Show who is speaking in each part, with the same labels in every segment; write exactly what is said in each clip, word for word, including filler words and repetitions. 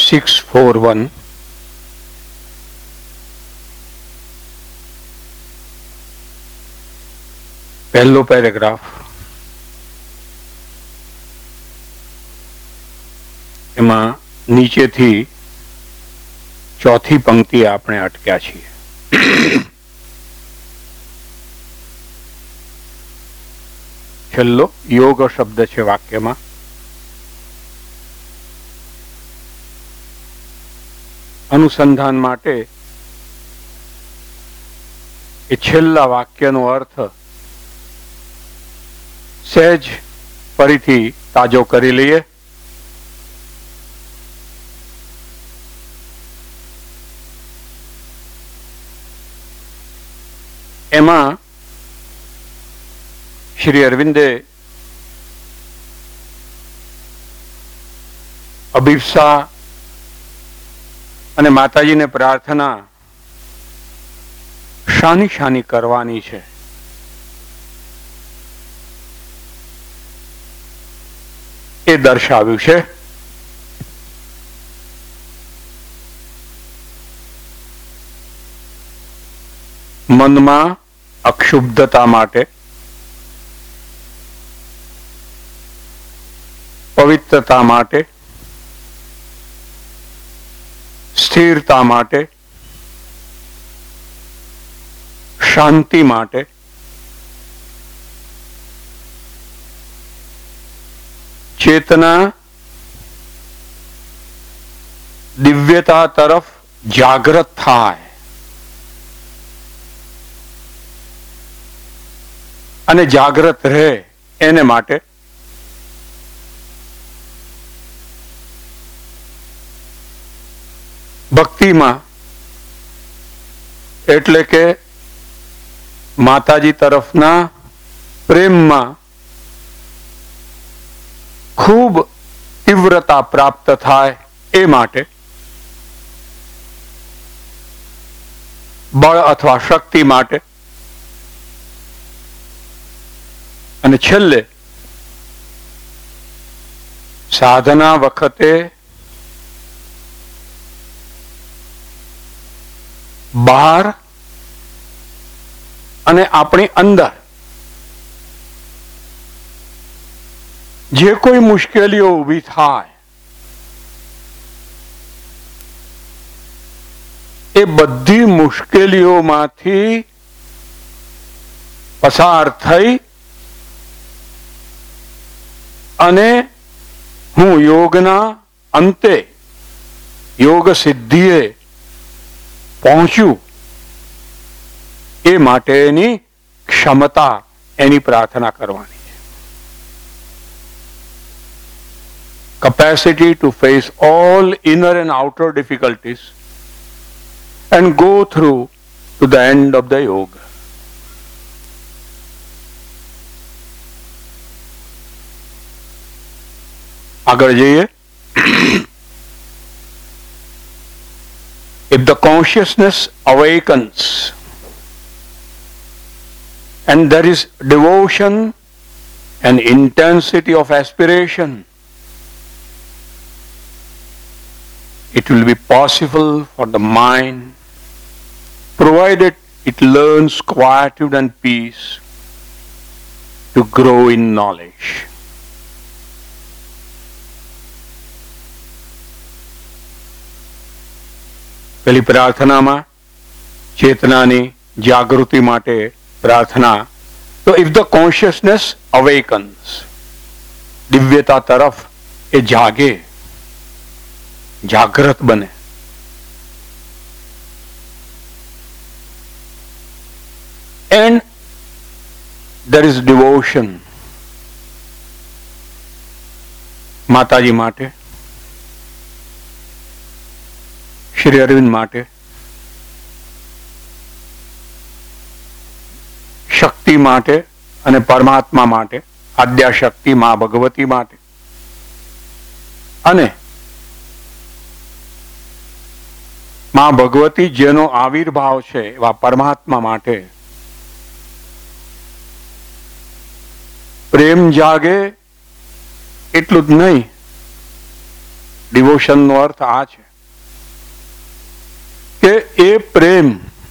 Speaker 1: Six four one પહેલો paragraph, એમાં નીચેથી ચોથી પંક્તિ આપણે અટક્યા છીએ. છેલ્લો યોગ શબ્દ છે વાક્યમાં. અનુસંધાન માટે એ છેલ્લા વાક્યનો અર્થ સહેજ ફરીથી તાજો કરી લઈએ. એમાં શ્રી અરવિંદે અભિપ્સા અને માતાજીને પ્રાર્થના શાની શાની કરવાની છે એ દર્શાવ્યું છે. મનમાં અક્ષુબ્ધતા માટે, પવિત્રતા માટે, સ્થિરતા માટે, શાંતિ માટે, ચેતના દિવ્યતા તરફ જાગૃત થાય અને જાગૃત રહે એને માટે ભક્તિમાં એટલે કે માતાજી તરફના પ્રેમમાં ખૂબ તીવ્રતા પ્રાપ્ત થાય એ માટે બળ અથવા શક્તિ માટે, અને છેલ્લે સાધના વખતે બહાર અને આપણી અંદર જે કોઈ મુશ્કેલીઓ ઊભી થાય એ બધી મુશ્કેલીઓમાંથી પસાર થઈ અને હું યોગના અંતે યોગ સિદ્ધિએ પહોંચ્યું એ માટેની ક્ષમતા એની પ્રાર્થના કરવાની છે. Capacity to face all inner and outer difficulties and go through to the end of the yoga. આગળ જઈએ. If the consciousness awakens and there is devotion and intensity of aspiration, it will be possible for the mind, provided it learns quietude and peace, to grow in knowledge. પેલી પ્રાર્થનામાં ચેતનાની જાગૃતિ માટે પ્રાર્થના. તો if the consciousness awakens, દિવ્યતા તરફ એ જાગે, જાગૃત બને, એન્ડ there is devotion માતાજી માટે, શ્રી અરવિંદ માટે, શક્તિ માટે અને પરમાત્મા માટે, આદ્યાશક્તિ મા ભગવતી માટે, અને મા ભગવતી જેનો આવિર્ભાવ છે એવા પરમાત્મા માટે પ્રેમ જાગે એટલું જ નહીં, ડિવોશનનો અર્થ આ છે કે એ પ્રેમ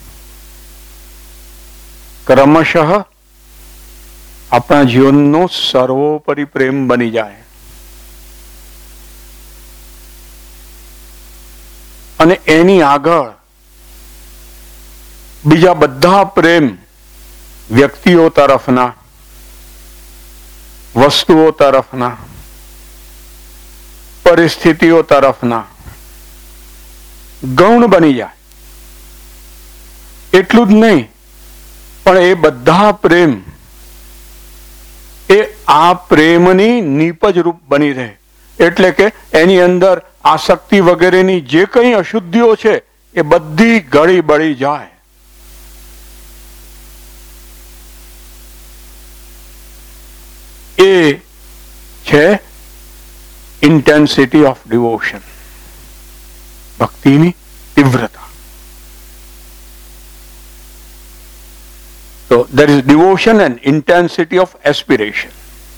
Speaker 1: ક્રમશઃ આપણા જીવનનો સર્વોપરી પ્રેમ બની જાય અને એની આગળ બીજા બધા પ્રેમ વ્યક્તિઓ તરફના, વસ્તુઓ તરફના, પરિસ્થિતિઓ તરફના ગૌણ બની જાય. એટલું જ નહીં, પણ એ બધા પ્રેમ એ આ પ્રેમની નીપજ રૂપ બની રહે. એટલે કે એની અંદર આસક્તિ વગેરેની જે કંઈ અશુદ્ધિઓ છે એ બધી ગળી બળી જાય. એ છે ઇન્ટેન્સિટી ઓફ ડિવોશન, ભક્તિની તીવ્રતા. So there is devotion and intensity of aspiration.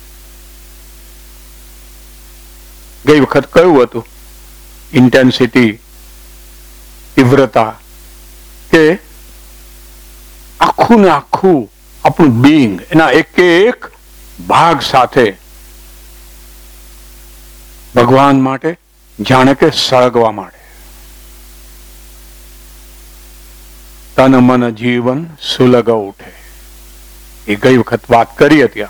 Speaker 1: ગઈ વખત કહ્યું હતું ઇન્ટેન્સિટી, તીવ્રતા, કે આખું ને આખું આપણું બીંગ એના એક એક ભાગ સાથે ભગવાન માટે જાણે કે સળગવા માંડે. તન મન જીવન સુલગ ઉઠે, એ ગઈ વખત વાત કરી હતી.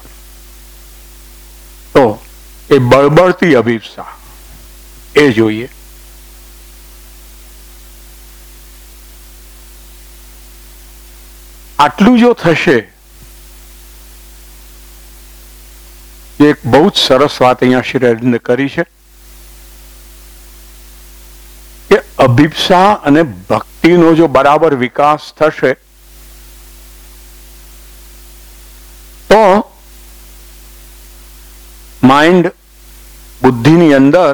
Speaker 1: તો એ બળબળતી અભિપ્સા એ જોઈએ. આટલું જો થશે, એક બહુ જ સરસ વાત અહીંયા શ્રી અરવિંદે કરી છે કે અભિપ્સા અને ભક્તિનો જો બરાબર વિકાસ થશે તો માઇન્ડ, બુદ્ધિની અંદર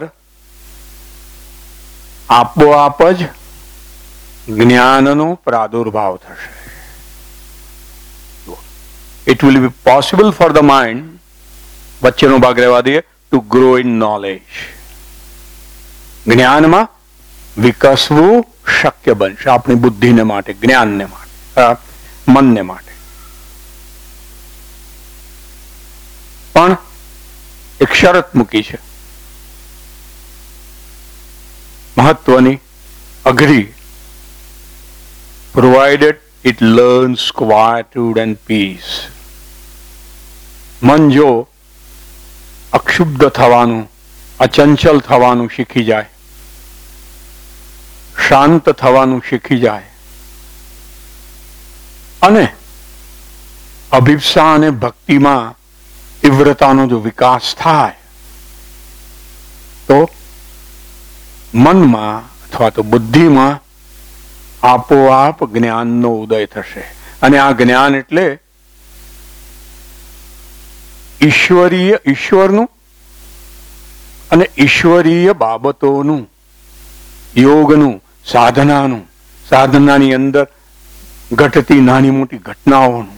Speaker 1: આપોઆપ જ જ્ઞાનનો પ્રાદુર્ભાવ થશે. It will be possible for the mind, વચ્ચેનો ભાગ રહેવા દઈએ, ટુ ગ્રો ઇન નોલેજ. જ્ઞાનમાં વિકસવું શક્ય બનશે આપણી બુદ્ધિને માટે, જ્ઞાનને માટે, મનને માટે. પણ એક શરત મૂકી છે મહત્વની, અઘરી. Provided it learns quietude and peace. મન જો અક્ષુબ્ધ થવાનું, અચંચલ થવાનું શીખી જાય, શાંત થવાનું શીખી જાય અને અભિપ્સા અને ભક્તિમાં તીવ્રતાનો જો વિકાસ થાય તો મનમાં અથવા તો બુદ્ધિમાં આપોઆપ જ્ઞાનનો ઉદય થશે. અને આ જ્ઞાન એટલે ઈશ્વરીય, ઈશ્વરનું અને ઈશ્વરીય બાબતોનું, યોગનું, સાધનાનું, સાધનાની અંદર ઘટતી નાની મોટી ઘટનાઓનું,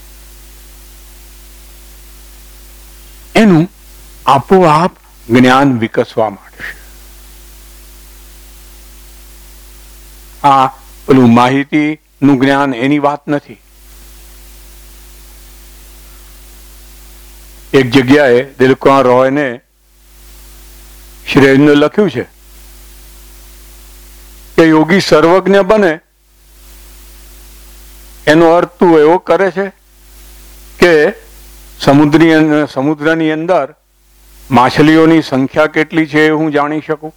Speaker 1: એનું આપોઆપ જ્ઞાન વિકસવા માંડશે. આ પેલું માહિતીનું જ્ઞાન એની વાત નથી. એક જગ્યાએ દિલકુમાર રોયને શ્રી અરવિંદે લખ્યું છે કે યોગી સર્વજ્ઞ બને એનો અર્થ તું એવો કરે છે કે સમુદ્રી સમુદ્રની અંદર માછલીઓની સંખ્યા કેટલી છે એ હું જાણી શકું.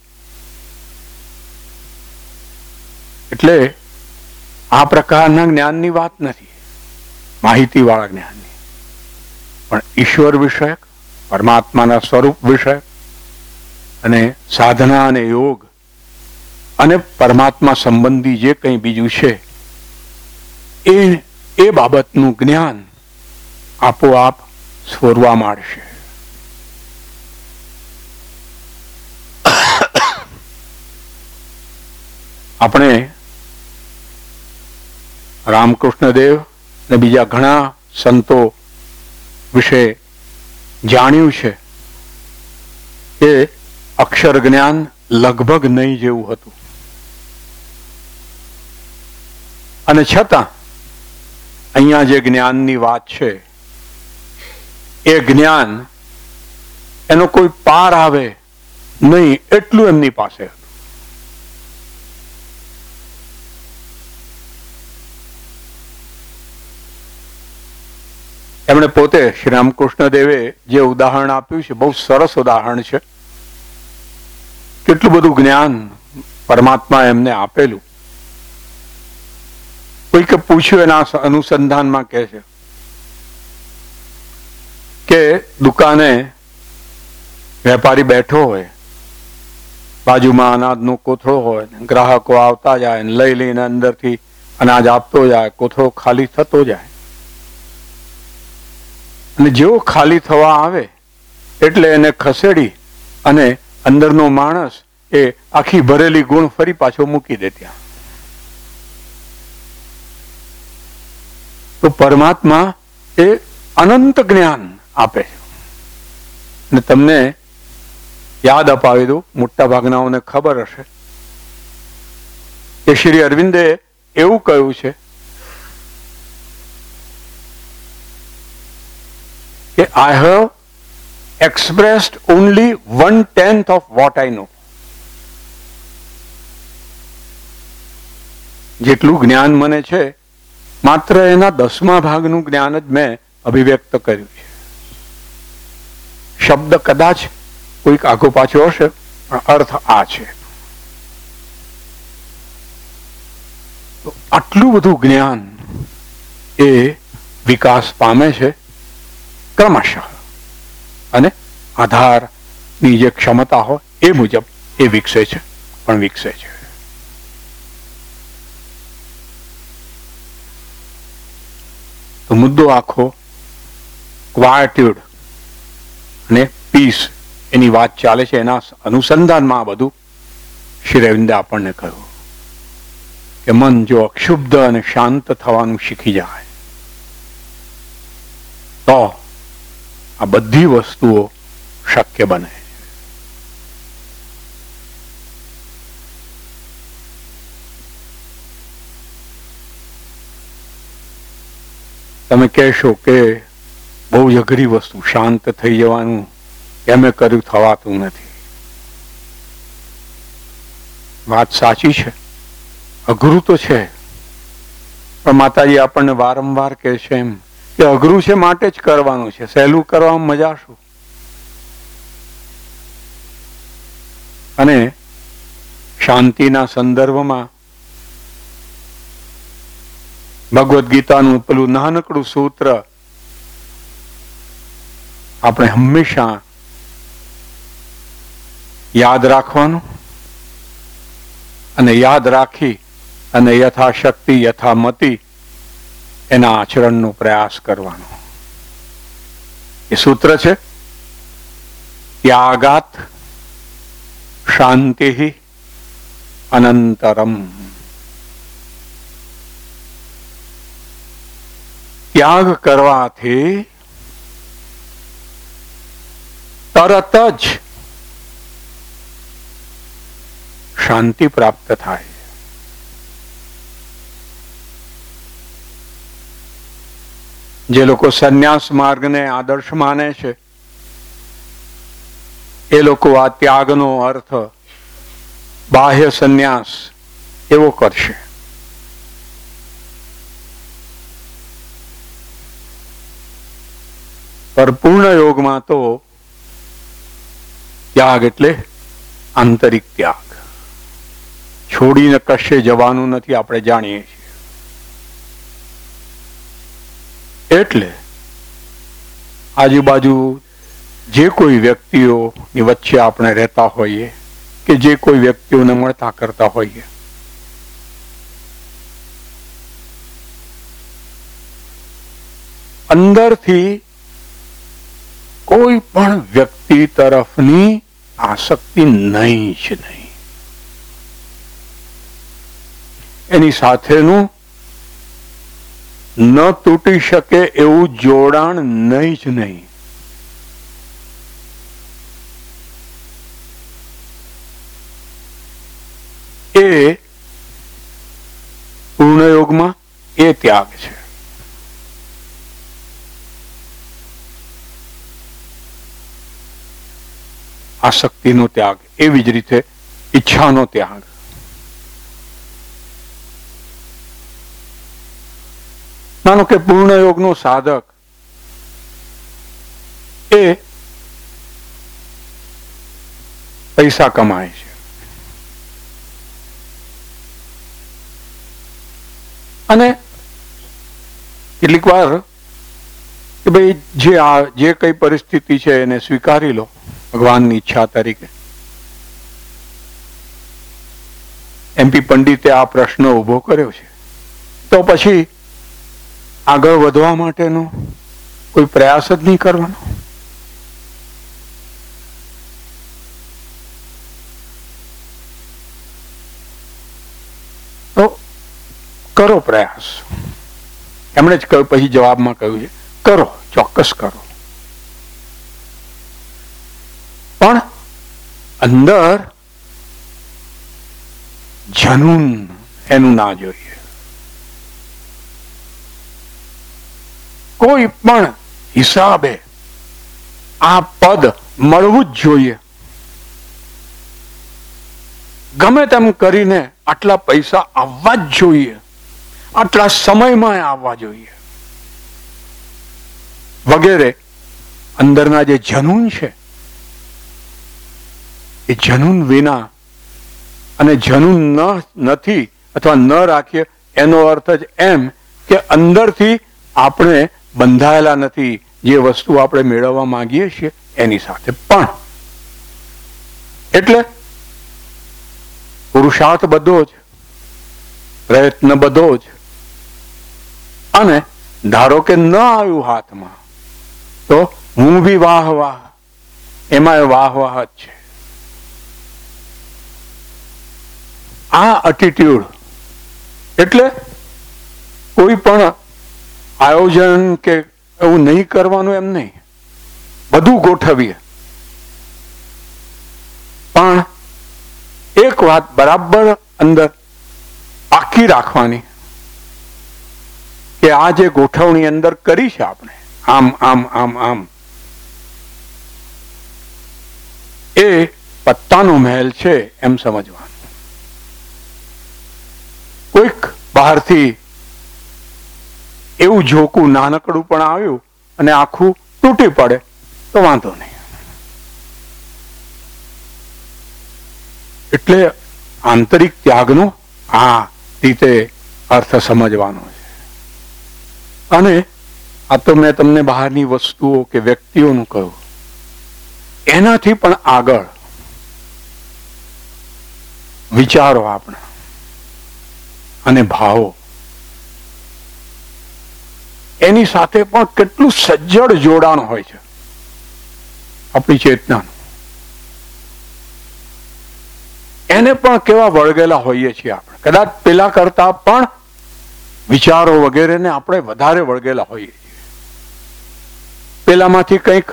Speaker 1: એટલે આ પ્રકારના જ્ઞાનની વાત નથી, માહિતી વાળા જ્ઞાનની, પણ ઈશ્વર વિષયક, પરમાત્માના સ્વરૂપ વિષયક અને સાધના અને યોગ અને પરમાત્મા સંબંધી જે કંઈ બીજું છે એ એ બાબતનું જ્ઞાન આપોઆપ સ્ફોરવા માંડશે. આપણે રામકૃષ્ણદેવ અને બીજા ઘણા સંતો વિશે જાણ્યું છે કે અક્ષર જ્ઞાન લગભગ નહીં જેવું હતું, અને છતાં અહીંયા જે જ્ઞાનની વાત છે એ જ્ઞાન એનો કોઈ પાર આવે નહીં એટલું એમની પાસે હતું. એમણે પોતે શ્રી રામકૃષ્ણ દેવે જે ઉદાહરણ આપ્યું છે બહુ સરસ ઉદાહરણ છે. કેટલું બધું જ્ઞાન પરમાત્મા એમને આપેલું. કોઈકે પૂછ્યું એના અનુસંધાનમાં કહે છે કે દુકાને વેપારી બેઠો હોય, બાજુમાં અનાજનો કોથળો હોય, ગ્રાહકો આવતા જાય, લઈ લઈને અંદરથી અનાજ આપતો જાય, કોથળો ખાલી થતો જાય, અને જેવો ખાલી થવા આવે એટલે એને ખસેડી અને અંદરનો માણસ એ આખી ભરેલી ગુણ ફરી પાછો મૂકી દે ત્યાં. તો પરમાત્મા એ અનંત જ્ઞાન આપે. અને તમને યાદ અપાવી દઉં, મોટા ભાગનાઓને ખબર હશે કે શ્રી અરવિંદે એવું કહ્યું છે કે I have expressed only one tenth of what I know. જેટલું જ્ઞાન મને છે માત્ર એના દસમા ભાગનું જ્ઞાન જ મેં અભિવ્યક્ત કર્યું છે. શબ્દ કદાચ કોઈક આગો પાછો હશે પણ અર્થ આ છે. તો આટલું બધું જ્ઞાન એ વિકાસ પામે છે ક્રમશઃ, અને આધારની જે ક્ષમતા હોય એ મુજબ એ વિકસે છે, પણ વિકસે છે. તો મુદ્દો આખો ક્વાયટ્યુડ અને પીસ એની વાત ચાલે છે. એના અનુસંધાનમાં આ બધું શ્રી અરવિંદે આપણને કહ્યું કે મન જો અક્ષુબ્ધ અને શાંત થવાનું શીખી જાય તો આ બધી વસ્તુઓ શક્ય બને. તમે કહેશો કે બહુ જ અઘરી વસ્તુ શાંત થઈ જવાનું, એમ કર્યું થવાતું નથી. વાત સાચી છે, અઘરું તો છે, પણ માતાજી આપણને વારંવાર કહે છે એમ કે અઘરું છે માટે જ કરવાનું છે, સહેલું કરવામાં મજા શું. અને શાંતિના સંદર્ભમાં ભગવદ્ ગીતાનું પેલું નાનકડું સૂત્ર આપણે હંમેશા યાદ રાખવાનું, અને યાદ રાખી અને યથાશક્તિ યથામતિ એના આચરણનો પ્રયાસ કરવાનો. એ સૂત્ર છે ત્યાગાત શાંતિ અનંતરમ. ત્યાગ કરવાથી તરત જ શાંતિ પ્રાપ્ત થાય. જે લોકો સંન્યાસ માર્ગને આદર્શ માને છે એ લોકો આ ત્યાગનો અર્થ બાહ્ય સંન્યાસ એવો કરશે. પર પૂર્ણ યોગમાં તો ત્યાગ એટલે આંતરિક ત્યાગ. છોડીને કશે જવાનું નથી, આપણે જાણીએ છીએ. એટલે આજુબાજુ જે કોઈ વ્યક્તિઓની વચ્ચે આપણે રહેતા હોઈએ કે જે કોઈ વ્યક્તિઓને મળતા કરતા હોઈએ, અંદરથી કોઈ પણ વ્યક્તિ તરફની આસક્તિ નહીં જ નહીં. એની સાથેનું ન તૂટી શકે એવું જોડાણ નહીં જ નહીં. એ પૂર્ણ યોગમાં એ ત્યાગ છે. આસક્તિનો ત્યાગ, એવી જ રીતે ઈચ્છાનો ત્યાગ. માનો કે પૂર્ણ યોગનો સાધક એ પૈસા કમાય છે અને કેટલીક વાર કે ભાઈ જે આ જે કઈ પરિસ્થિતિ છે એને સ્વીકારી લો ભગવાનની ઈચ્છા તરીકે. એમપી પંડિતે આ પ્રશ્ન ઉભો કર્યો છે, તો પછી આગળ વધવા માટેનો કોઈ પ્રયાસ જ નહીં કરવાનો. તો કરો પ્રયાસ. એમણે જ કહ્યું, પછી જવાબમાં કહ્યું છે કરો, ચોક્કસ કરો, પણ અંદર જનૂન એનું ના જોઈએ. કોઈ પણ હિસાબે આ પદ મળવું જ જોઈએ. ગમે તેમ કરીને આટલા પૈસા આવવા જ જોઈએ, આટલા સમયમાં આવવા જોઈએ વગેરે. અંદરના જે જનૂન છે એ જનૂન વિના, અને જનૂન ન નથી અથવા ન રાખીએ એનો અર્થ જ એમ કે અંદરથી આપણે બંધાયેલા નથી જે વસ્તુ આપણે મેળવવા માંગીએ છીએ એની સાથે. પણ એટલે પુરુષાર્થ બધો જ, પ્રયત્ન બધો જ, અને ધારો કે ન આવ્યું હાથમાં તો હું બી વાહ વાહ, એમાં વાહ વાહ જ છે. આ એટીટ્યુડ એટલે કોઈ પણ આયોજન કે એવું નહીં કરવાનું એમ નહીં, બધું ગોઠવીએ, પણ એક વાત બરાબર અંદર પાકી રાખવાની કે આ જે ગોઠવણી અંદર કરી છે આપણે આમ આમ આમ આમ, એ પત્તાનો મહેલ છે એમ સમજવાનું. કોઈક બહારથી એવું ઝોકું નાનકડું પણ આવ્યું અને આખું તૂટી પડે તો વાંધો નહીં. એટલે આંતરિક ત્યાગનો આ રીતે અર્થ સમજવાનો છે. અને આ તો મેં તમને બહારની વસ્તુઓ કે વ્યક્તિઓનું કહ્યું, એનાથી પણ આગળ વિચારો આપણા અને ભાવો, એની સાથે પણ કેટલું સજ્જડ જોડાણ હોય છે આપણી ચેતનાનું. એને પણ કેવા વળગેલા હોઈએ છીએ આપણે. કદાચ પેલા કરતા પણ વિચારો વગેરેને આપણે વધારે વળગેલા હોઈએ છીએ. પેલામાંથી કંઈક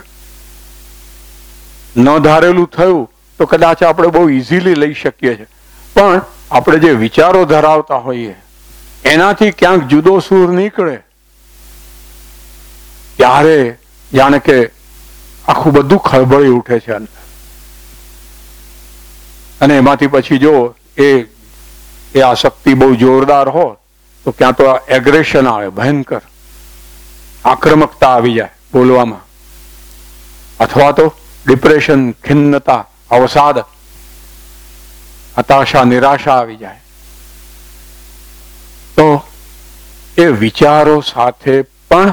Speaker 1: ન ધારેલું થયું તો કદાચ આપણે બહુ ઇઝીલી લઈ શકીએ છીએ, પણ આપણે જે વિચારો ધરાવતા હોઈએ એનાથી ક્યાંક જુદો સૂર નીકળે ત્યારે જાણે કે આખું બધું ખળબળી ઉઠે છે અંદર. અને એમાંથી પછી જો એ એ આસક્તિ બહુ જોરદાર હોય તો ક્યાં તો એગ્રેશન આવે, ભયંકર આક્રમકતા આવી જાય બોલવામાં, અથવા તો ડિપ્રેશન, ખિન્નતા, અવસાદ, હતાશા, નિરાશા આવી જાય. તો એ વિચારો સાથે પણ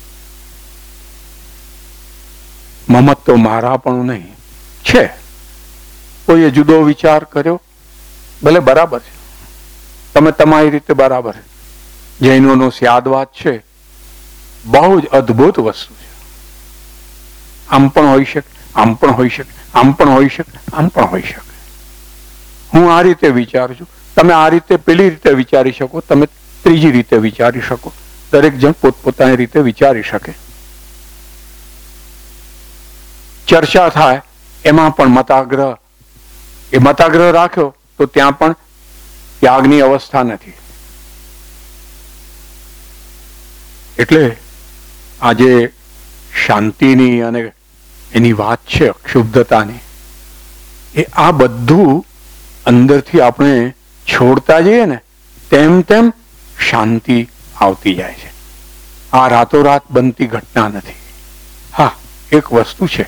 Speaker 1: મમત્વ મારા પણ નહીં છે. કોઈએ જુદો વિચાર કર્યો, ભલે બરાબર છે, તમે તમારી રીતે બરાબર. જૈનોનો સ્યાદવાદ છે, બહુ જ અદભુત વસ્તુ છે. આમ પણ હોઈ શકે, આમ પણ હોઈ શકે, આમ પણ હોઈ શકે, આમ પણ હોઈ શકે. હું આ રીતે વિચારું છું, તમે આ રીતે પેલી રીતે વિચારી શકો, તમે ત્રીજી રીતે વિચારી શકો. દરેક જણ પોતપોતાની રીતે વિચારી શકે. ચર્ચા થાય એમાં પણ મતાગ્રહ, એ મતાગ્રહ રાખ્યો તો ત્યાં પણ ત્યાગની અવસ્થા નથી. એટલે આજે શાંતિની અને એની વાત છે અક્ષુબ્ધતાની, એ આ બધું અંદરથી આપણે છોડતા જઈએ ને તેમ તેમ શાંતિ આવતી જાય છે. આ રાતોરાત બનતી ઘટના નથી. હા, એક વસ્તુ છે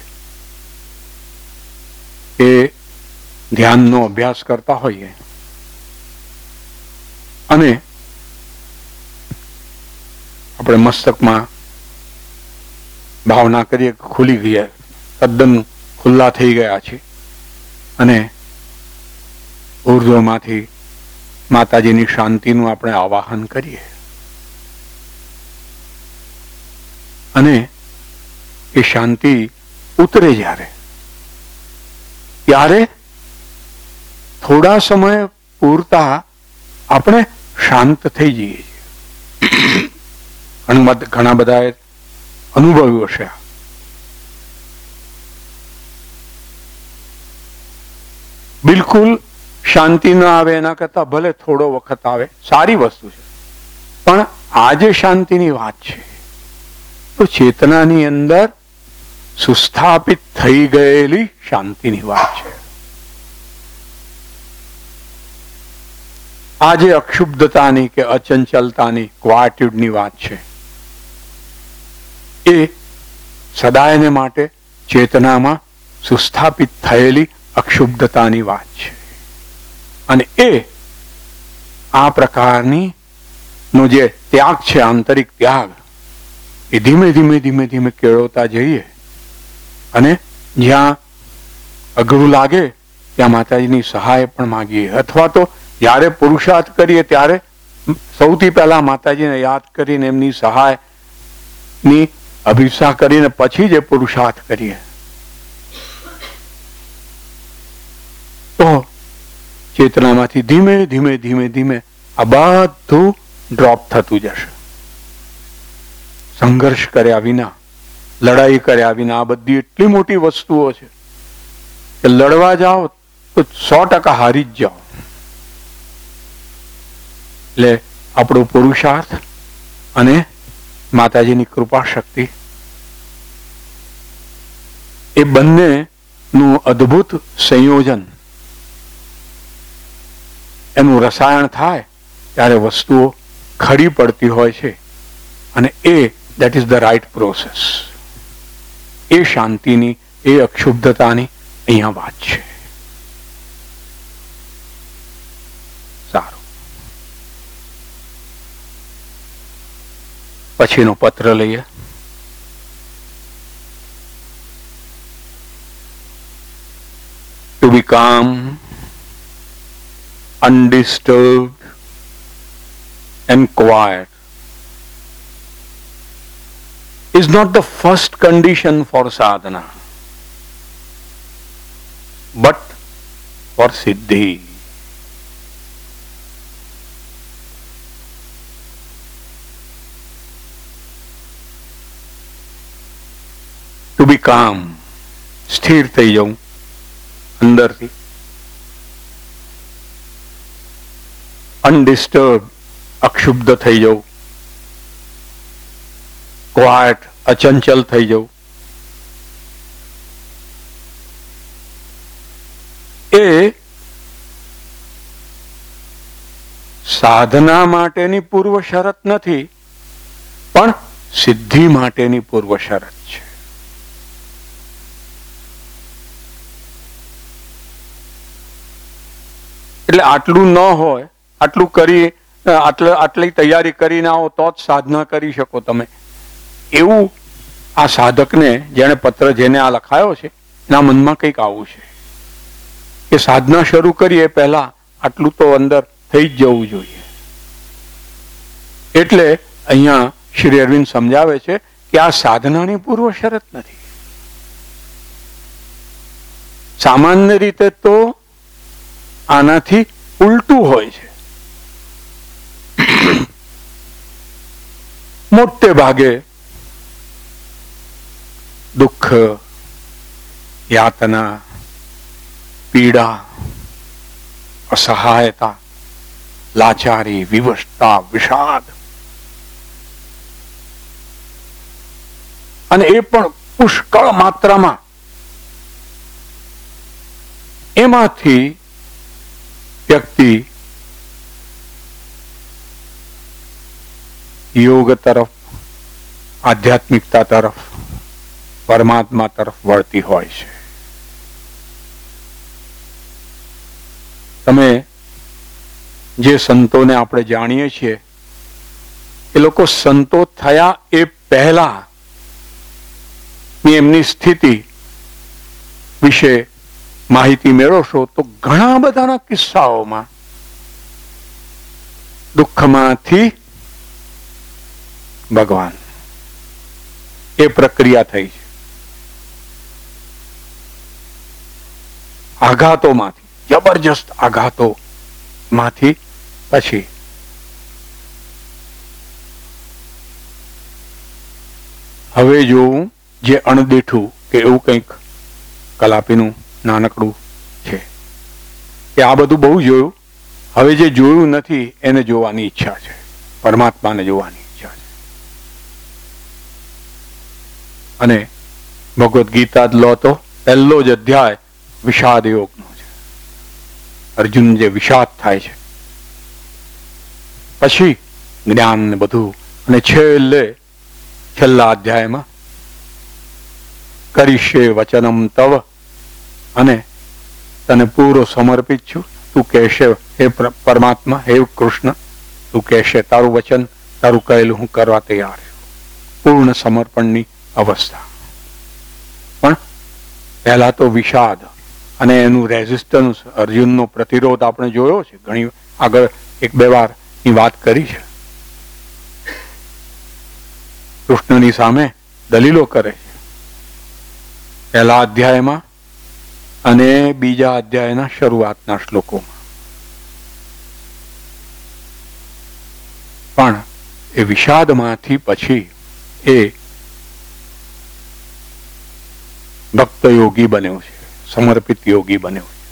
Speaker 1: કે ધ્યાનનો અભ્યાસ કરતા હોઈએ અને આપણે મસ્તકમાં ભાવના કરીએ કે ખુલી ગયા, તદ્દન ખુલ્લા થઈ ગયા છે અને ઉર્ધ્વમાંથી માતાજીની શાંતિનું આપણે આવાહન કરીએ અને એ શાંતિ ઉતરે જ્યારે ત્યારે થોડા સમય પૂરતા આપણે શાંત થઈ જઈએ છીએ. ઘણા બધા અનુભવ્યું હશે. બિલકુલ શાંતિ ન આવે એના કરતા ભલે થોડો વખત આવે, સારી વસ્તુ છે, પણ આ જે શાંતિની વાત છે તો ચેતનાની અંદર સુસ્થાપિત થઈ ગયેલી શાંતિની વાત છે. આ જે અક્ષુબ્ધતાની કે અચંચલતાની ક્વાટ્યુડની વાત છે એ સદાયને માટે ચેતનામાં સુસ્થાપિત થયેલી અક્ષુબ્ધતાની વાત છે. અને એ આ પ્રકારની નો જે ત્યાગ છે, આંતરિક ત્યાગ, એ ધીમે ધીમે ધીમે ધીમે કેળવતા જઈએ અને જ્યાં અઘરું લાગે ત્યાં માતાજીની સહાય પણ માગીએ, અથવા તો જ્યારે પુરુષાર્થ કરીએ ત્યારે સૌથી પહેલા માતાજીને યાદ કરીને એમની સહાયની અભિષા કરીને પછી જે પુરુષાર્થ કરીએ તો ચેતનામાંથી ધીમે ધીમે ધીમે ધીમે આ બધું ડ્રોપ થતું જશે. સંઘર્ષ કર્યા વિના, લડાઈ કર્યા વિના આ બધી એટલી મોટી વસ્તુઓ છે કે લડવા જાઓ તો સો ટકા હારી જ જાઓ. એટલે આપણો પુરુષાર્થ અને માતાજીની કૃપા શક્તિ એ બંનેનું અદ્ભુત સંયોજન, એનું રસાયણ થાય ત્યારે વસ્તુઓ ખરી પડતી હોય છે અને એ that is the right process. એ શાંતિની, એ અક્ષુબ્ધતાની અહીંયા વાત છે. સારું, પછીનો પત્ર લઈએ. To be calm, undisturbed and quiet is not the first condition for sadhana, but for siddhi. To be calm, સ્થિર થઈ જાઉં અંદરથી, અનડિસ્ટર્બ, અક્ષુબ્ધ થઈ જાઉં, ક્વાયટ, અચંચલ થઈ જાઉં, એ સાધના માટેની પૂર્વ શરત નથી પણ સિદ્ધિ માટેની પૂર્વ શરત છે. એટલે આટલું ન હોય, આટલું કરી આટલે આટલી તૈયારી કરીને આવો તો જ સાધના કરી શકો તમે, એવું આ સાધકને, જેને પત્ર જેને આ લખાયો છે એના મનમાં કંઈક આવું છે કે સાધના શરૂ કરીએ પહેલા આટલું તો અંદર થઈ જ જવું જોઈએ. એટલે અહીંયા શ્રી અરવિંદ સમજાવે છે કે આ સાધનાની પૂર્વ શરત નથી. સામાન્ય રીતે તો આનાથી ઉલટું હોય છે. મોટે ભાગે દુઃખ, યાતના, પીડા, અસહાયતા લાચારી, વિવશતા, વિષાદ, અને એ પણ પુષ્કળ માત્રામાં, એમાંથી વ્યક્તિ યોગ તરફ, આધ્યાત્મિકતા તરફ, પરમાત્મા તરફ વળતી હોય છે. તમે જે સંતોને આપણે જાણીએ છીએ એ લોકો સંતો થયા એ પહેલા એમની સ્થિતિ વિશે માહિતી મેળવશો તો ઘણા બધાના કિસ્સાઓમાં દુઃખમાંથી ભગવાન, એ પ્રક્રિયા થઈ છે. આઘાતોમાંથી, જબરજસ્ત આઘાતો માંથી પછી હવે જોવું જે અણદેઠું કે એવું કંઈક કલાપીનું નાનકડું છે કે આ બધું બહુ જોયું, હવે જે જોયું નથી એને જોવાની ઈચ્છા છે, પરમાત્માને જોવાની ઈચ્છા છે. અને ભગવદ્ ગીતા લો તો પહેલો જ અધ્યાય વિષાદ યોગનો છે. અર્જુન જે વિષાદ થાય છે, પછી જ્ઞાન ને બધું, અને છેલ્લે છેલ્લા અધ્યાયમાં કરીશે વચનમ તવ, અને તને પૂરો સમર્પિત છું. તું કહેશે હે પરમાત્મા, હે કૃષ્ણ, તું કહેશે તારું વચન, તારું કહેલું હું કરવા તૈયાર છું. પૂર્ણ સમર્પણની અવસ્થા. પણ પહેલા તો વિષાદ અને એનું રેઝિસ્ટન્સ, અર્જુનનો પ્રતિરોધ આપણે જોયો છે, ઘણી આગળ એક બે વાર ની વાત કરી છે. કૃષ્ણની સામે દલીલો કરે છે પહેલા અધ્યાયમાં અને બીજા અધ્યાયના શરૂઆતના શ્લોકોમાં. પણ એ વિષાદમાંથી પછી એ ભક્ત યોગી બન્યો છે, સમર્પિત યોગી બન્યો છે.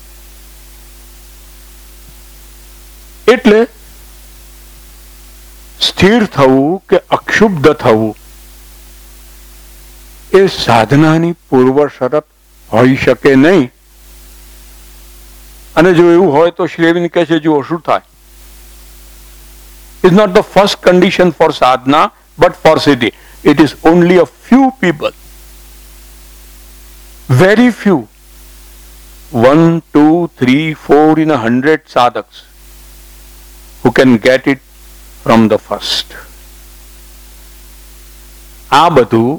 Speaker 1: એટલે સ્થિર થવું કે અક્ષુબ્ધ થવું એ સાધનાની પૂર્વ શરત હોઈ શકે નહીં. અને જો એવું હોય તો શ્રી અરવિંદ કહે છે જુઓ શું થાય. It's not the first condition for sadhana but for siddhi. It is only a few people, very few, one, two, three, four in a hundred sadhaks who can get it from the first. આ બધું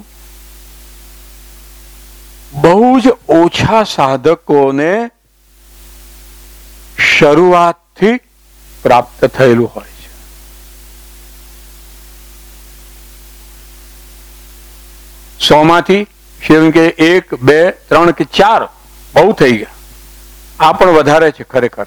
Speaker 1: બહુ જ ઓછા સાધકોને શરૂઆતથી પ્રાપ્ત થયેલું હોય છે. સો માંથી કે એક, બે, ત્રણ કે ચાર બહુ થઈ ગયા. આ પણ વધારે છે ખરેખર.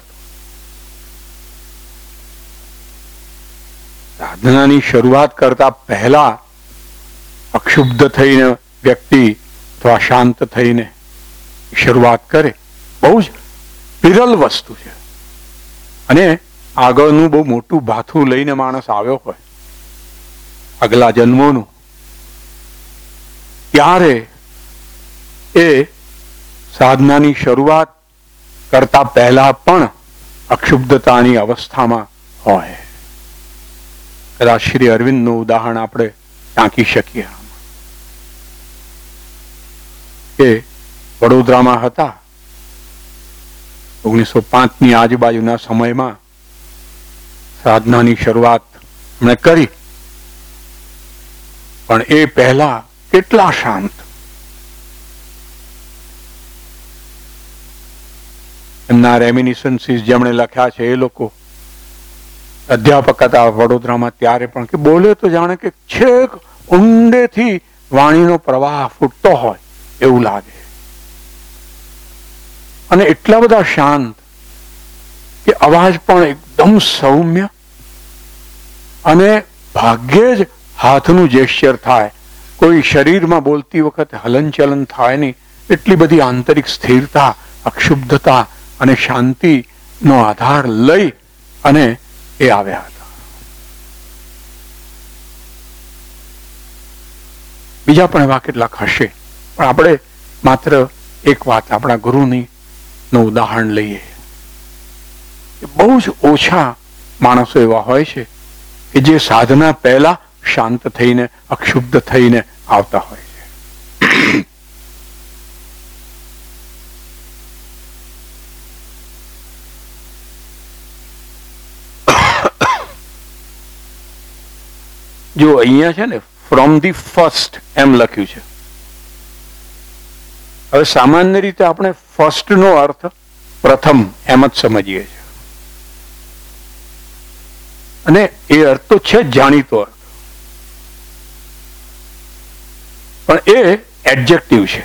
Speaker 1: સાધનાની શરૂઆત કરતા પહેલા અક્ષુબ્ધ થઈને વ્યક્તિ અથવા શાંત થઈને શરૂઆત કરે, બહુ જ વિરલ વસ્તુ છે. અને આગળનું બહુ મોટું ભાથું લઈને માણસ આવ્યો હોય આગલા જન્મોનું, ત્યારે એ સાધનાની શરૂઆત કરતા પહેલા પણ અક્ષુબ્ધતાની અવસ્થામાં હોય. કદાચ શ્રી અરવિંદનું ઉદાહરણ આપણે ટાંકી શકીએ. એ વડોદરામાં હતા ઓગણીસો પાંચ ની આજુબાજુના સમયમાં સાધનાની શરૂઆત એમણે કરી. પણ એ પહેલા કેટલા શાંત. એમના રેમિનિસન્સીસ જેમણે લખ્યા છે એ લોકો અધ્યાપક હતા વડોદરામાં ત્યારે પણ, કે બોલે તો જાણે કે છેક ઊંડેથી વાણીનો પ્રવાહ ફૂટતો હોય એવું લાગે. અને એટલા બધા શાંત કે અવાજ પણ એકદમ સૌમ્ય, અને ભાગ્યે જ હાથનું જેસ્ચર થાય, કોઈ શરીરમાં બોલતી વખતે હલનચલન થાય નહીં. એટલી બધી આંતરિક સ્થિરતા, અક્ષુબ્ધતા અને શાંતિનો આધાર લઈ અને એ આવ્યા હતા. બીજા પણ એવા કેટલાક હશે, પણ આપણે માત્ર એક વાત આપણા ગુરુની નું ઉદાહરણ લઈએ. બહુ જ ઓછા માણસો એવા હોય છે કે જે સાધના પહેલા શાંત થઈને અક્ષુબ્ધ થઈને આવતા હોય છે. જો અહીંયા છે ને ફ્રોમ ધી ફર્સ્ટ એમ લખ્યું છે. હવે સામાન્ય રીતે આપણે ફર્સ્ટ નો અર્થ પ્રથમ એમ જ સમજીએ છીએ, અને એ અર્થ તો છે જ જાણીતો અર્થ, પણ એ એડજેક્ટિવ છે.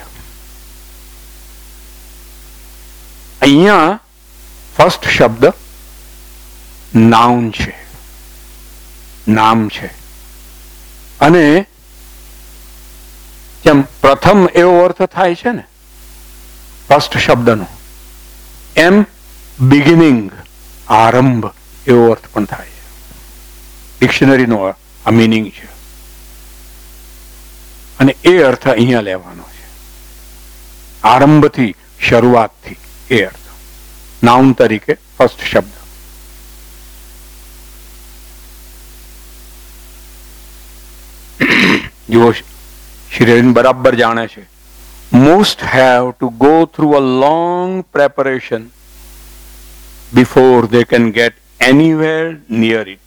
Speaker 1: અહીંયા ફર્સ્ટ શબ્દ નાઉન છે, નામ છે, અને જેમ પ્રથમ એવો અર્થ થાય છે ને ફર્સ્ટ શબ્દનો, એમ બિગિનિંગ આરંભ એવો અર્થ પણ થાય છે. ડિક્શનરીનો આ મિનિંગ છે, અને એ અર્થ અહીંયા લેવાનો છે. આરંભથી, શરૂઆતથી, એ અર્થ નાઉન તરીકે ફર્સ્ટ શબ્દ. જો શ્રી બરાબર જાણે છે, most have to go through a long preparation before they can get anywhere near it.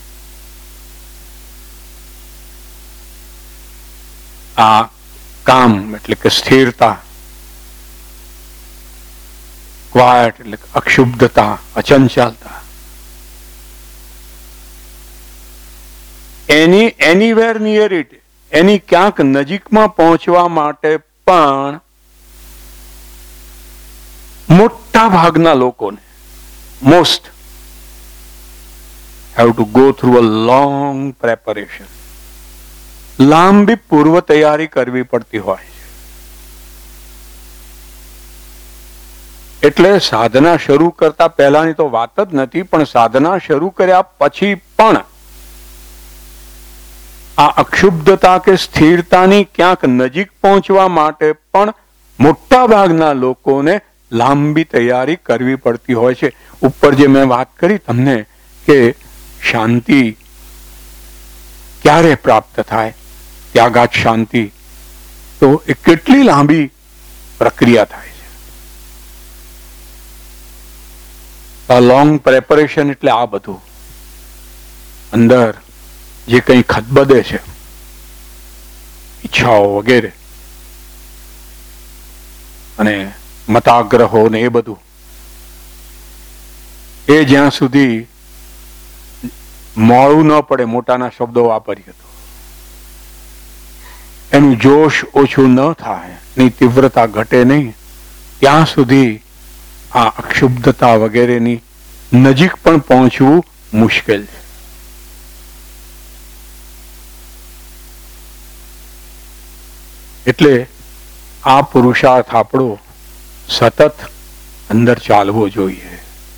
Speaker 1: આ કામ એટલે કે સ્થિરતા, ક્વાયટ એટલે અક્ષુબ્ધતા, અચંચલતા, એની એનીવેર નિયર ઇટ, એની ક્યાંક નજીકમાં પહોંચવા માટે પણ મોટા ભાગના લોકોને most have to go through a long preparation, લાંબી પૂર્વ તૈયારી કરવી પડતી હોય છે. એટલે સાધના શરૂ કરતા પહેલાની તો વાત જ નથી, પણ સાધના શરૂ કર્યા પછી પણ આ અક્ષુબ્ધતા કે સ્થિરતાની ક્યાંક નજીક પહોંચવા માટે પણ મોટા ભાગના લોકોને લાંબી તૈયારી કરવી પડતી હોય છે. ઉપર જે મેં વાત કરી તમને કે શાંતિ ક્યારે પ્રાપ્ત થાય, ત્યાગાત શાંતિ, તો એ કેટલી લાંબી પ્રક્રિયા થાય છે. આ લોંગ પ્રેપરેશન એટલે આ બધું અંદર જે કંઈ ખદબદે છે, ઈચ્છાઓ વગેરે, અને મતાગ્રહો ને એ બધું, એ જ્યાં સુધી મોડું ન પડે, મોટાના શબ્દો વાપરીએ તો, એનું જોશ ઓછું ન થાય, એની તીવ્રતા ઘટે નહીં, ત્યાં સુધી આ અક્ષુબ્ધતા વગેરેની નજીક પણ પહોંચવું મુશ્કેલ છે. એટલે આ પુરુષાર્થ આપણો સતત અંદર ચાલવો જોઈએ,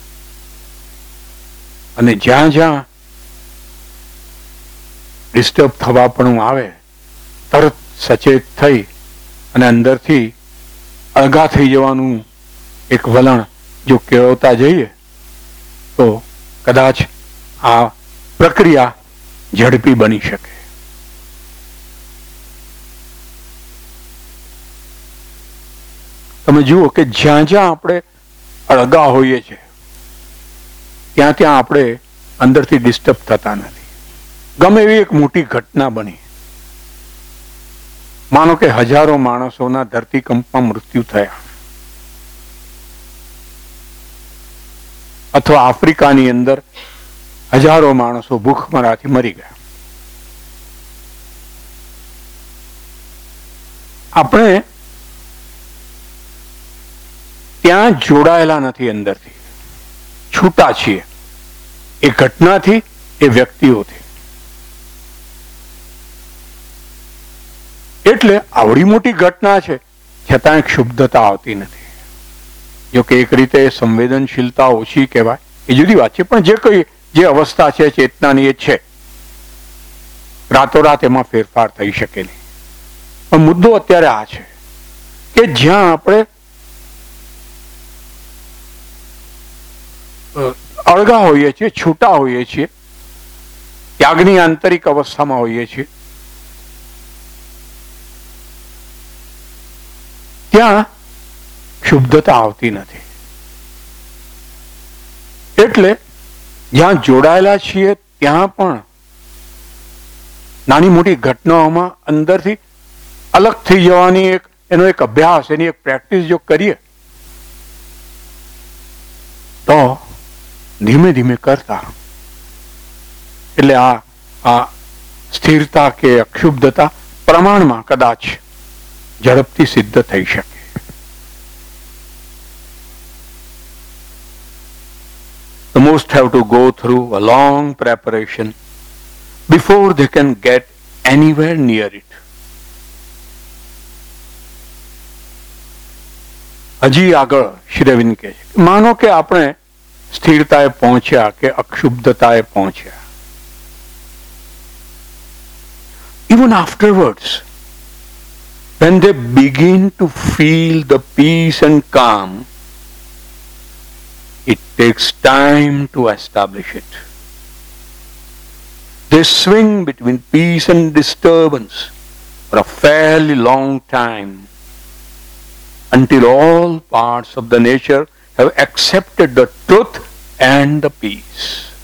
Speaker 1: અને જ્યાં જ્યાં ડિસ્ટર્બ થવા પણ આવે તરત સચેત થઈ અને અંદરથી અળગા થઈ જવાનું એક વલણ જો કેળવતા જઈએ તો કદાચ આ પ્રક્રિયા ઝડપી બની શકે. તમે જુઓ કે જ્યાં જ્યાં આપણે અળગા હોઈએ છીએ ત્યાં ત્યાં આપણે અંદરથી ડિસ્ટર્બ થતા નથી. ગમે એવી એક મોટી ઘટના બની, માનો કે હજારો માણસોના ધરતીકંપમાં મૃત્યુ થયા, અથવા આફ્રિકાની અંદર હજારો માણસો ભૂખમરાથી મરી ગયા. આપણે ત્યાં જોડાયેલા નથી, અંદરથી છૂટા છીએ એ ઘટનાથી, એ વ્યક્તિઓથી. એટલે આવડી મોટી ઘટના છે છતાં ક્ષુબ્ધતા આવતી નથી. જો કે એક રીતે સંવેદનશીલતા ઓછી કહેવાય, એ જુદી વાત છે, પણ જે કઈ જે અવસ્થા છે ચેતનાની એ છે, રાતોરાત એમાં ફેરફાર થઈ શકે નહીં. પણ મુદ્દો અત્યારે આ છે કે જ્યાં આપણે અળગા હોઈએ છીએ, છૂટા હોઈએ છીએ, ત્યાગની આંતરિક અવસ્થામાં હોઈએ છીએ, ત્યાં શુદ્ધતા આવતી નથી. એટલે જ્યાં જોડાયેલા છીએ ત્યાં પણ નાની મોટી ઘટનાઓમાં અંદરથી અલગ થઈ જવાની એક એનો એક અભ્યાસ, એની એક પ્રેક્ટિસ જો કરીએ તો ધીમે ધીમે કરતા એટલે આ આ સ્થિરતા કે અક્ષુબ્ધતા પ્રમાણમાં કદાચ ઝડપથી સિદ્ધ થઈ શકે. The most have to go through a long preparation before they can get anywhere near it. હજી આગળ શ્રી અરવિંદ કહે છે, માનો કે આપણે સ્થિરતાએ પહોંચ્યા કે અક્ષુબ્ધતાએ પહોંચ્યા, even afterwards when they begin to feel the peace and calm, it takes time to establish it. They swing between peace and disturbance for a fairly long time until all parts of the nature have accepted the truth and the peace.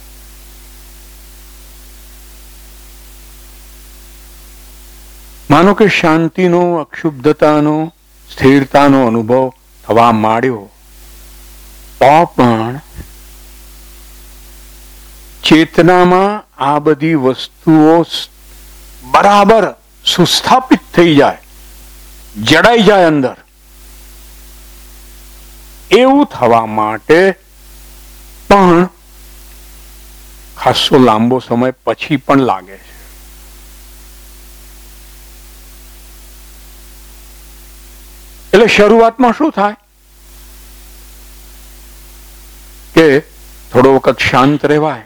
Speaker 1: માનો કે શાંતિનો, અક્ષુબ્ધતાનો, સ્થિરતાનો અનુભવ થવા માંડ્યો તો પણ ચેતનામાં આ બધી વસ્તુઓ બરાબર સુસ્થાપિત થઈ જાય, જડાઈ જાય અંદર, એવું થવા માટે પણ ખાસો લાંબો સમય પછી પણ લાગે છે. એટલે શરૂઆતમાં શું થાય કે થોડો વખત શાંત રહેવાય,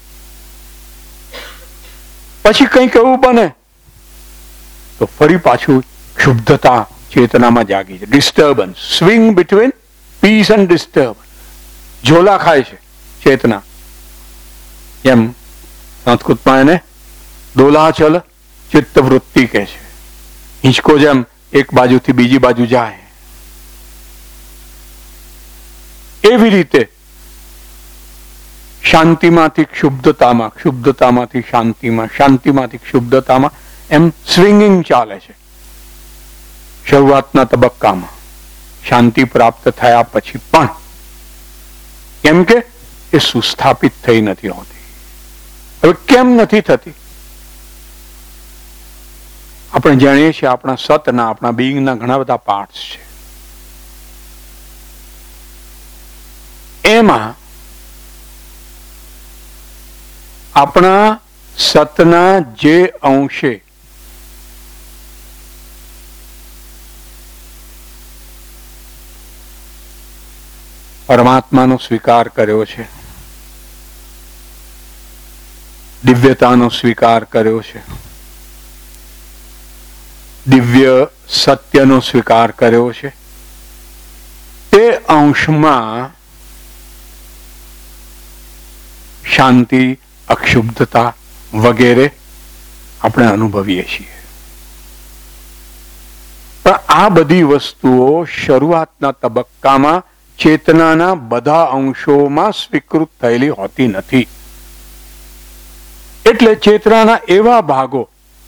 Speaker 1: પછી કંઈક એવું બને તો ફરી પાછું ક્ષુબ્ધતા ચેતનામાં જાગી છે. Disturbance, swing between peace and disturbance, ઝોલા ખાય છે ચેતના. એમ સંસ્કૃતમાં એને દોલાચલ ચિત્તવૃત્તિ કહે છે. હિંચકો જેમ એક બાજુથી બીજી બાજુ જાય, એવી રીતે શાંતિમાંથી ક્ષુબ્ધતામાં, ક્ષુબ્ધતામાંથી શાંતિમાં, શાંતિમાંથી ક્ષુબ્ધતામાં એમ સ્વિંગિંગ ચાલે છે. શરૂઆતના તબક્કામાં શાંતિ પ્રાપ્ત થયા પછી પણ, કેમ કે એ સુસ્થાપિત થઈ નથી હોતી. હવે કેમ નથી થતી? આપણે જાણીએ છીએ આપણા સતના, આપણા બીઇંગના ઘણા બધા પાર્ટ્સ છે. એમાં આપણા સતના જે અંશે પરમાત્માનો સ્વીકાર કર્યો છે, દિવ્યતાનો સ્વીકાર કર્યો છે, દિવ્ય સત્યનો સ્વીકાર કર્યો છે, તે અંશમાં શાંતિ, અક્ષુબ્ધતા વગેરે આપણે અનુભવીએ છીએ. પણ આ બધી વસ્તુઓ શરૂઆતના તબક્કામાં ચેતનાના બધા અંશોમાં સ્વીકૃત થયેલી હોતી નથી. એટલે ચેતનાના એવા ભાગો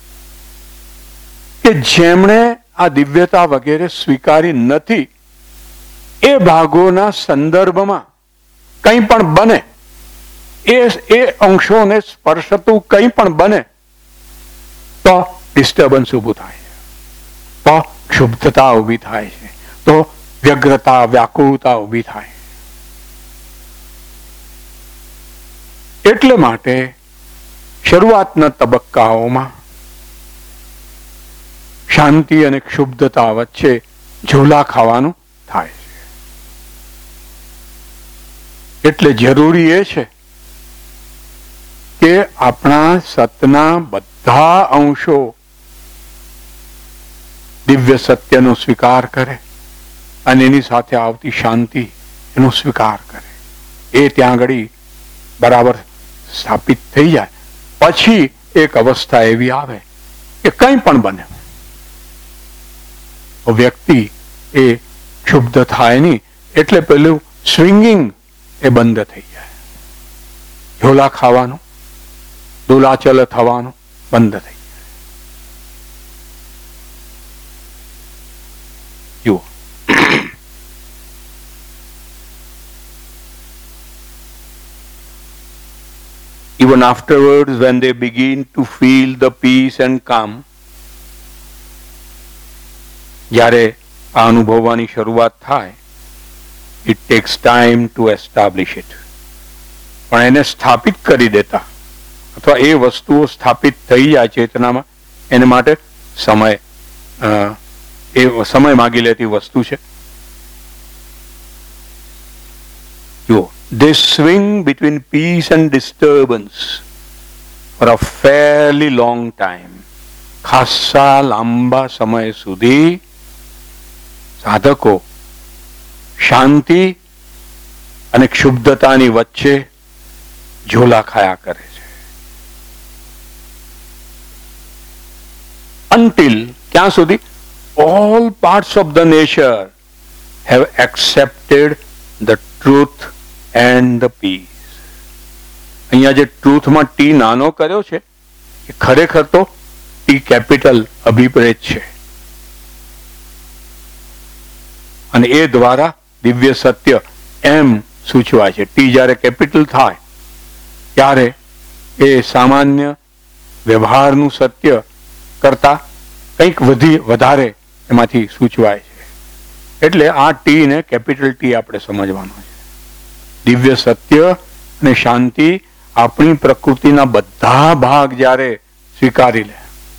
Speaker 1: કે જેમણે આ દિવ્યતા વગેરે સ્વીકારી નથી, એ ભાગોના સંદર્ભમાં કંઈ પણ બને, એ એ અંશોને સ્પર્શતું કંઈ પણ બને તો ડિસ્ટર્બન્સ ઊભું થાય છે, તો ક્ષુબ્ધતા ઊભી થાય છે, તો વ્યગ્રતા, વ્યાકુળતા ઊભી થાય. એટલે માટે શરૂઆતના તબક્કાઓમાં શાંતિ અને ક્ષુબ્ધતા વચ્ચે ઝોલા ખાવાનું થાય છે. એટલે જરૂરી એ છે કે આપણા સતના બધા અંશો દિવ્ય સત્યનો સ્વીકાર કરે અને એની સાથે આવતી શાંતિ એનો સ્વીકાર કરે. એ ત્યાં આગળ બરાબર સ્થાપિત થઈ જાય પછી એક અવસ્થા એવી આવે કે કંઈ પણ બને, વ્યક્તિ એ ક્ષુબ્ધ થાય નહીં એટલે પેલું સ્વિંગિંગ એ બંધ થઈ જાય, ઝોલા ખાવાનું, દોલાચલ થવાનું બંધ થઈ જાય. જુઓ, even afterwards when they begin to feel the peace and calm, જ્યારે આ અનુભવવાની શરૂઆત થાય, it takes time to establish it. પણ એને સ્થાપિત કરી દેતા અથવા એ વસ્તુઓ સ્થાપિત થઈ જાય ચેતનામાં, એને માટે સમય એ સમય માગી લેતી વસ્તુ છે. જુઓ, they swing between peace and disturbance for a fairly long time. ખાસા લાંબા સમય સુધી સાધકો શાંતિ અને ક્ષુબ્ધતાની વચ્ચે ઝોલા ખાયા કરે છે. Until, ક્યાં સુધી? all parts of the nature have accepted the truth and the peace. અહીંયા જે ટ્રુથમાં ટી નાનો કર્યો છે એ ખરેખર તો ટી કેપિટલ અભિપ્રેત છે અને એ દ્વારા દિવ્ય સત્ય એમ સૂચવાય છે. ટી જ્યારે કેપિટલ થાય ત્યારે એ સામાન્ય વ્યવહારનું સત્ય કરતા કંઈક વધી વધારે એમાંથી સૂચવાય છે. એટલે આ ટી ને કેપિટલ ટી આપણે સમજવાનો છે. દિવ્ય સત્ય અને શાંતિ આપણી પ્રકૃતિના બધા ભાગ જ્યારે સ્વીકારી લે,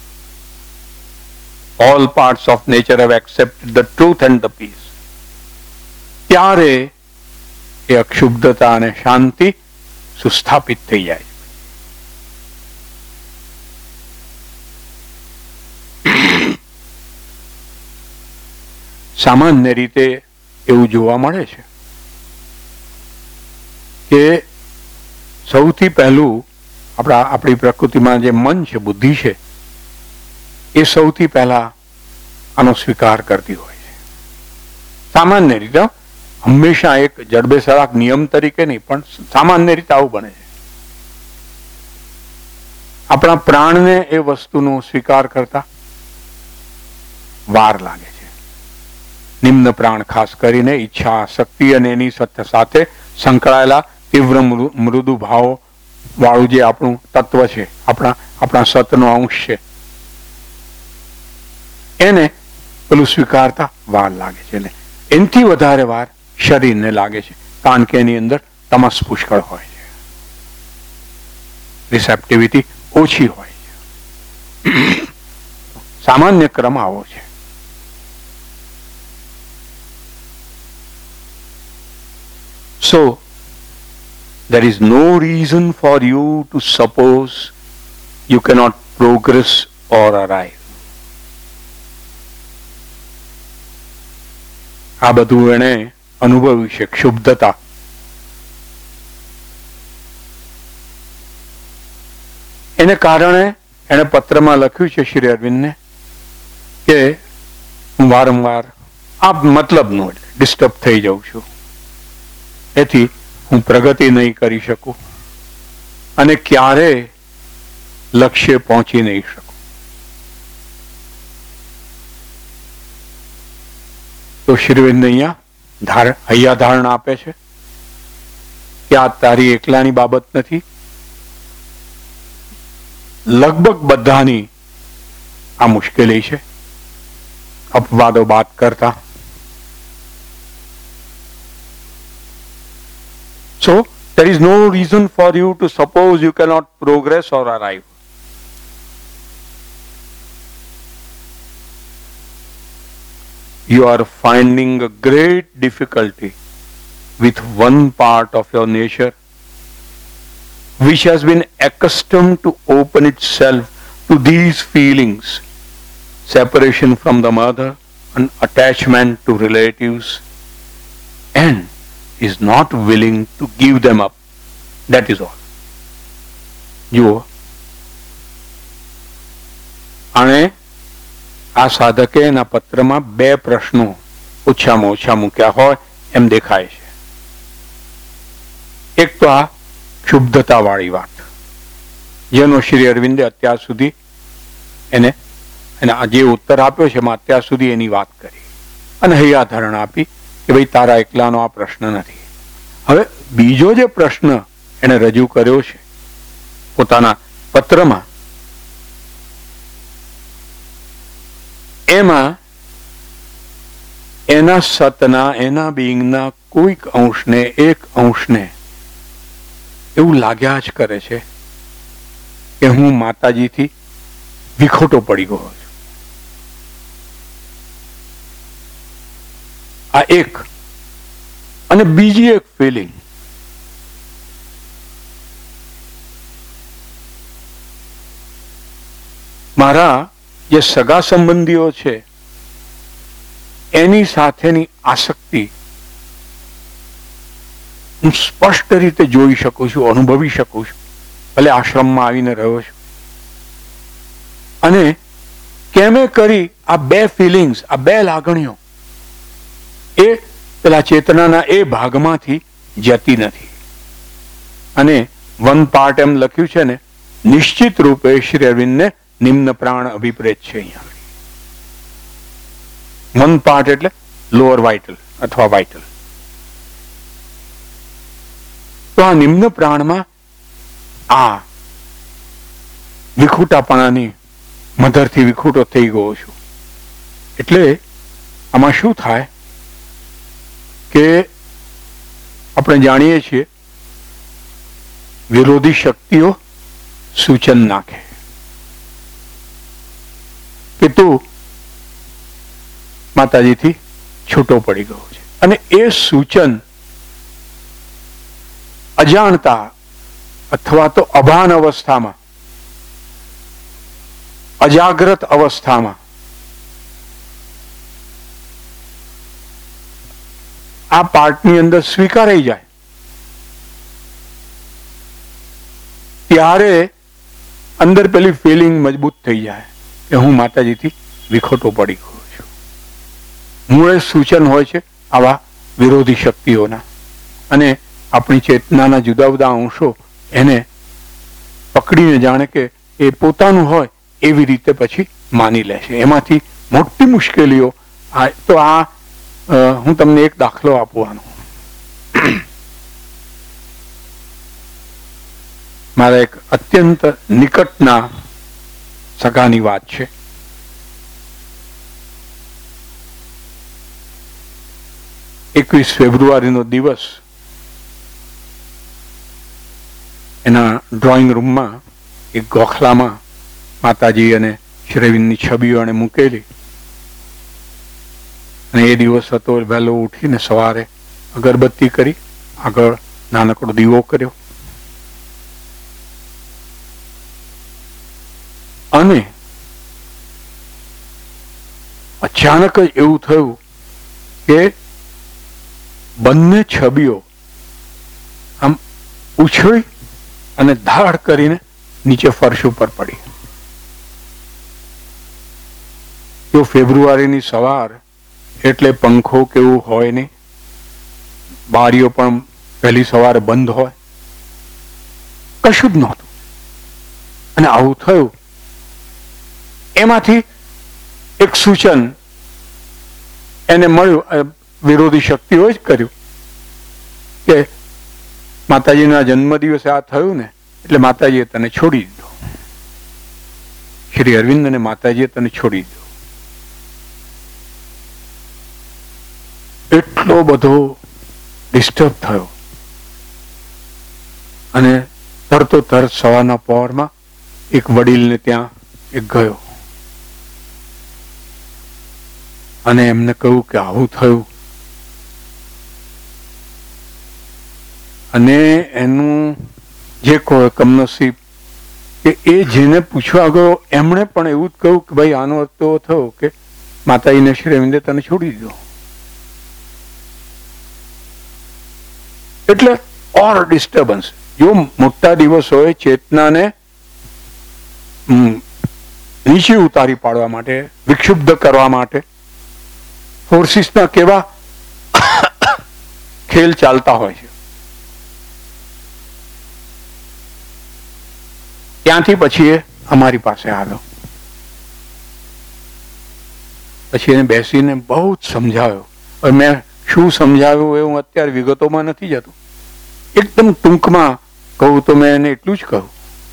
Speaker 1: all parts of nature have accepted the truth and the peace, ત્યારે એ અક્ષુબ્ધતા અને શાંતિ સુસ્થાપિત થઈ જાય. સામાન્ય રીતે એવું જોવા મળે છે કે સૌથી પહેલું આપણા આપણી પ્રકૃતિમાં જે મન છે, બુદ્ધિ છે, એ સૌથી પહેલા આનો સ્વીકાર કરતી હોય છે. સામાન્ય રીતે, હંમેશા એક જડબેસરાક નિયમ તરીકે નહીં, પણ સામાન્ય રીતે આવું બને છે. આપણા પ્રાણને એ વસ્તુનો સ્વીકાર કરતા વાર લાગે છે. નિમ્ન પ્રાણ ખાસ કરીને ઈચ્છા, શક્તિ અને એની સાથે સંકળાયેલા તીવ્ર મૃદુ ભાવો વાળું જે આપણું તત્વ છે, આપણા આપણા સતનો અંશ છે, એને પેલું સ્વીકારતા વાર લાગે છે. ને એનાથી વધારે વાર શરીરને લાગે છે, કારણ કે એની અંદર તમસ પુષ્કળ હોય છે, રિસેપ્ટિવિટી ઓછી હોય છે. સામાન્ય ક્રમ આવો છે. So, there is no reason for you to suppose you cannot progress or arrive. આ બધું એણે અનુભવ્યું છે, ક્ષુબ્ધતા. એને કારણે એણે પત્રમાં લખ્યું છે શ્રી અરવિંદને કે હું વારંવાર આ મતલબનું ડિસ્ટર્બ થઈ જાઉં છું, એથી હું પ્રગતિ નહીં કરી શકું અને ક્યારે લક્ષ્ય પહોંચી નહીં શકું. તો શ્રીવિંદ અહીંયા ધાર હૈયા ધારણા આપે છે કે આ તારી એકલાની બાબત નથી, લગભગ બધાની આ મુશ્કેલી છે. અપવાદો બાદ કરતા. So, there is no reason for you to suppose you cannot progress or arrive. You are finding a great difficulty with one part of your nature which has been accustomed to open itself to these feelings, separation from the mother and attachment to relatives, and is not willing to give them up. That is all. જુઓ, અને આ સાધકે એના પત્રમાં બે પ્રશ્નો ઓછામાં ઓછા મૂક્યા હોય એમ દેખાય છે. એક તો આ ક્ષુબ્ધતા વાળી વાત, જેનો શ્રી અરવિંદે અત્યાર સુધી એને એને જે ઉત્તર આપ્યો છે એમાં અત્યાર સુધી એની વાત કરી અને હૈયાધારણ આપી કે ભાઈ તારા એકલાનો આ પ્રશ્ન નથી. હવે બીજો જે પ્રશ્ન એને રજૂ કર્યો છે પોતાના પત્રમાં, એમાં એના સતના, એના બિંગના કોઈક અંશને, એક અંશને એવું લાગ્યા જ કરે છે કે હું માતાજીથી વિખોટો પડી ગયો છું. આ એક. અને બીજી એક ફિલિંગ, મારા જે સગા સંબંધીઓ છે એની સાથેની આસક્તિ હું સ્પષ્ટ રીતે જોઈ શકું છું, અનુભવી શકું છું, ભલે આશ્રમમાં આવીને રહ્યો છું. અને કેમે કરી આ બે ફિલિંગ્સ, આ બે લાગણીઓ એ પેલા ચેતનાના એ ભાગમાંથી જતી નથી. અને વન પાર્ટ એમ લખ્યું છે ને, નિશ્ચિત રૂપે શ્રી અરવિંદને નિમ્ન પ્રાણ અભિપ્રેત છે. અહીંયા વન પાર્ટ એટલે લોઅર વાઇટલ અથવા વાઇટલ. તો આ નિમ્ન પ્રાણમાં આ વિખૂટાપણાની મધરથી વિખૂટો થઈ ગયો છું. એટલે આમાં શું થાય કે આપણે જાણીએ છીએ વિરોધી શક્તિઓ સૂચન નાખે કે તું માતાજીથી છૂટો પડી ગયો છે. અને એ સૂચન અજાણતા અથવા તો અભાન અવસ્થામાં, અજાગ્રત અવસ્થામાં આ પાર્ટની અંદર સ્વીકારાઈ જાય ત્યારે અંદર પેલી ફિલિંગ મજબૂત થઈ જાય કે હું માતાજીથી વિખોટો પડી ગયો છું. મૂળ સૂચન હોય છે આવા વિરોધી શક્તિઓના, અને આપણી ચેતનાના જુદા જુદા અંશો એને પકડીને જાણે કે એ પોતાનું હોય એવી રીતે પછી માની લે છે. એમાંથી મોટી મુશ્કેલીઓ. તો આ હું તમને એક દાખલો આપવાનો. મારા એક અત્યંત નિકટના સગાની વાત છે. એકવીસ ફેબ્રુઆરીનો દિવસ એના ડ્રોઈંગ રૂમમાં એક ગોખલામાં માતાજી અને શ્રીવિંદની છબીઓ એને મૂકેલી. અને એ દિવસ હતો, વહેલો ઉઠીને સવારે અગરબત્તી કરી, આગળ નાનકડો દીવો કર્યો, અને અચાનક જ એવું થયું કે બંને છબીઓ આમ ઉછળી અને ધાડ કરીને નીચે ફર્શ ઉપર પડી. જો ફેબ્રુઆરીની સવાર એટલે પંખો કેવું હોય નહીં, બારીઓ પણ પહેલી સવારે બંધ હોય, કશું જ નહોતું. અને આવું થયું. એમાંથી એક સૂચન એને મળ્યું, વિરોધી શક્તિઓએ જ કર્યું કે માતાજીના જન્મ દિવસે આ થયું ને એટલે માતાજીએ તને છોડી દીધો, શ્રી અરવિંદ અને માતાજીએ તને છોડી દીધો. એટલો બધો ડિસ્ટર્બ થયો અને તરતો તરત સવારના પહોરમાં એક વડીલને ત્યાં એક ગયો અને એમને કહ્યું કે આવું થયું. અને એનું જે કોઈ કમનસીબ કે એ જેને પૂછવા ગયો એમણે પણ એવું જ કહ્યું કે ભાઈ આનો અર્થ તો થયો કે માતાજીને શ્રી અરવિંદે તને છોડી દીધો. એટલે ઓર ડિસ્ટર્બન્સ. જો મોટા દિવસોએ ચેતનાને નીચે ઉતારી પાડવા માટે, વિક્ષુબ્ધ કરવા માટે ફોર્સિસના કેવા ખેલ ચાલતા હોય છે. ત્યાંથી પછી એ અમારી પાસે આવ્યો. પછી એને બેસીને બહુ જ સમજાવ્યો. મેં શું સમજાવ્યું એ હું અત્યારે વિગતોમાં નથી જતો. એકદમ ટૂંકમાં કહું તો મેં એને એટલું જ કહ્યું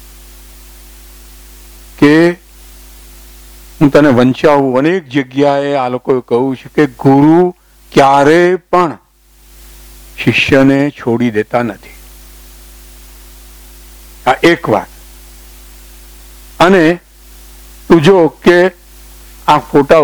Speaker 1: કે હું તને વંચાવું. અનેક જગ્યાએ આ લોકોએ કહ્યું છે કે ગુરુ ક્યારે પણ શિષ્યને છોડી દેતા નથી. આ એક વાત. અને તું જો કે આ ફોટા